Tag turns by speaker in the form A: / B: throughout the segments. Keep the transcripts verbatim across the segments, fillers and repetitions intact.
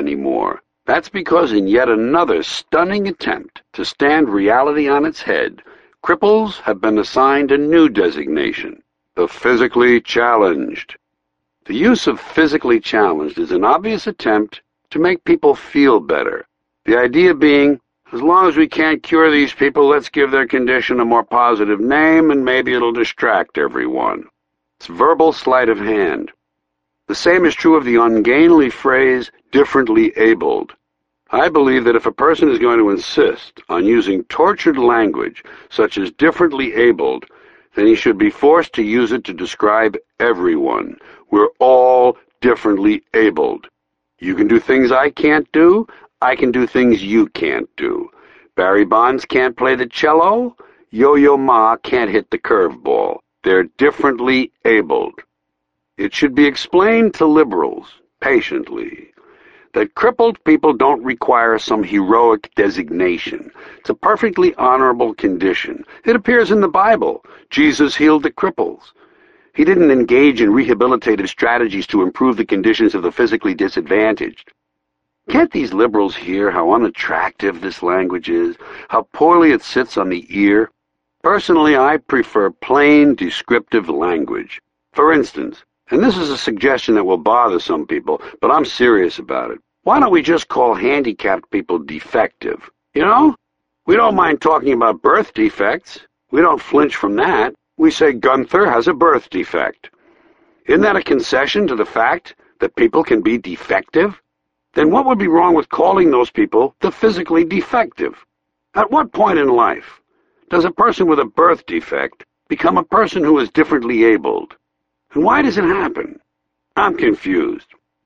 A: anymore. That's because in yet another stunning attempt to stand reality on its head, cripples have been assigned a new designation, the physically challenged. The use of physically challenged is an obvious attempt to make people feel better. The idea being, as long as we can't cure these people, let's give their condition a more positive name and maybe it'll distract everyone. It's verbal sleight of hand. The same is true of the ungainly phrase, differently abled. I believe that if a person is going to insist on using tortured language, such as differently abled, then he should be forced to use it to describe everyone. We're all differently abled. You can do things I can't do. I can do things you can't do. Barry Bonds can't play the cello. Yo-Yo Ma can't hit the curveball. They're differently abled. It should be explained to liberals, patiently, that crippled people don't require some heroic designation. It's a perfectly honorable condition. It appears in the Bible. Jesus healed the cripples. He didn't engage in rehabilitative strategies to improve the conditions of the physically disadvantaged. Can't these liberals hear how unattractive this language is, how poorly it sits on the ear? Personally, I prefer plain, descriptive language. For instance, and this is a suggestion that will bother some people, but I'm serious about it. Why don't we just call handicapped people defective? You know? We don't mind talking about birth defects. We don't flinch from that. We say Gunther has a birth defect. Isn't that a concession to the fact that people can be defective? Then what would be wrong with calling those people the physically defective? At what point in life does a person with a birth defect become a person who is differently abled? And why does it happen? I'm confused.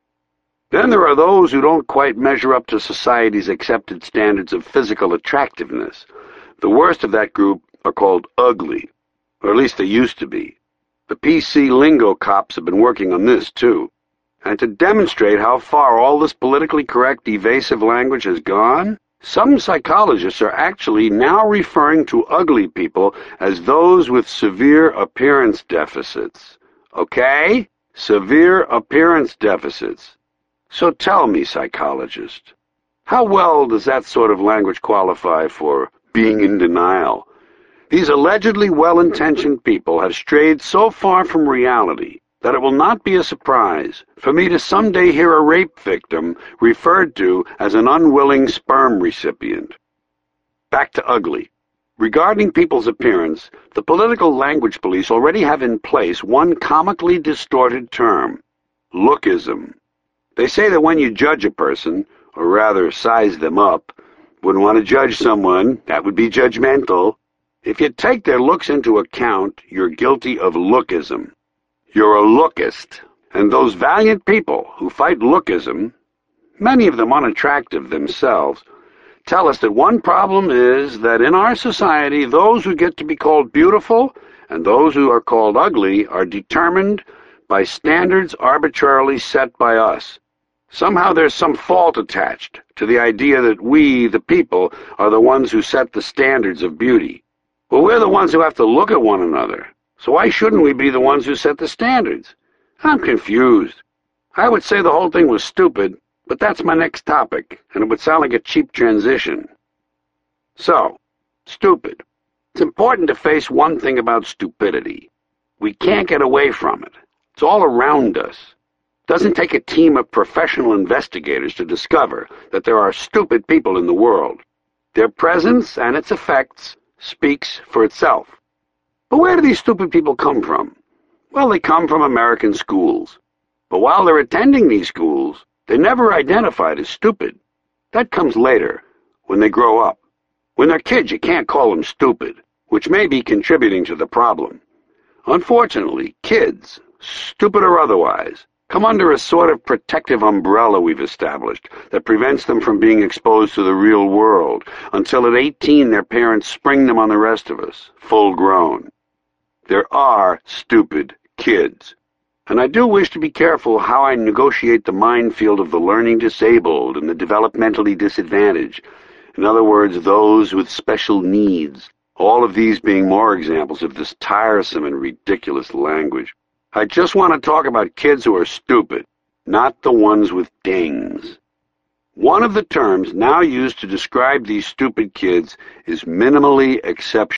A: Then there are those who don't quite measure up to society's accepted standards of physical attractiveness. The worst of that group are called ugly, or at least they used to be. The P C lingo cops have been working on this, too. And to demonstrate how far all this politically correct, evasive language has gone, some psychologists are actually now referring to ugly people as those with severe appearance deficits. Okay? Severe appearance deficits. So tell me, psychologist, how well does that sort of language qualify for being in denial? These allegedly well-intentioned people have strayed so far from reality that it will not be a surprise for me to someday hear a rape victim referred to as an unwilling sperm recipient. Back to ugly. Regarding people's appearance, the political language police already have in place one comically distorted term, lookism. They say that when you judge a person, or rather size them up, wouldn't want to judge someone, that would be judgmental. If you take their looks into account, you're guilty of lookism. You're a lookist, and those valiant people who fight lookism, many of them unattractive themselves, tell us that one problem is that in our society, those who get to be called beautiful and those who are called ugly are determined by standards arbitrarily set by us. Somehow there's some fault attached to the idea that we, the people, are the ones who set the standards of beauty. Well, we're the ones who have to look at one another. So why shouldn't we be the ones who set the standards? I'm confused. I would say the whole thing was stupid, but that's my next topic, and it would sound like a cheap transition. So, stupid. It's important to face one thing about stupidity. We can't get away from it. It's all around us. It doesn't take a team of professional investigators to discover that there are stupid people in the world. Their presence and its effects speaks for itself. But where do these stupid people come from? Well, they come from American schools. But while they're attending these schools, they're never identified as stupid. That comes later, when they grow up. When they're kids, you can't call them stupid, which may be contributing to the problem. Unfortunately, kids, stupid or otherwise, come under a sort of protective umbrella we've established that prevents them from being exposed to the real world, until at eighteen their parents spring them on the rest of us, full grown. There are stupid kids. And I do wish to be careful how I negotiate the minefield of the learning disabled and the developmentally disadvantaged. In other words, those with special needs. All of these being more examples of this tiresome and ridiculous language. I just want to talk about kids who are stupid, not the ones with dings. One of the terms now used to describe these stupid kids is minimally exceptional.